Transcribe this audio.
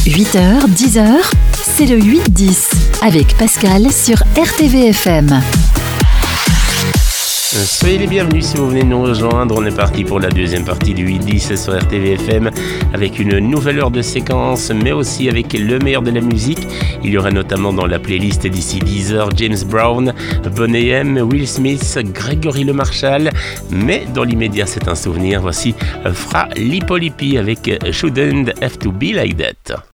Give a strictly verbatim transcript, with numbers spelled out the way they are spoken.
huit heures, dix heures, c'est le huit dix avec Pascal sur R T V F M. Soyez les bienvenus si vous venez de nous rejoindre. On est parti pour la deuxième partie du huit dix sur R T V F M avec une nouvelle heure de séquence, mais aussi avec le meilleur de la musique. Il y aura notamment dans la playlist d'ici dix heures James Brown, Boney M, Will Smith, Gregory Le Marchal. Mais dans l'immédiat, c'est un souvenir. Voici Fra Lippo Lippi avec Shouldn't Have to Be Like That.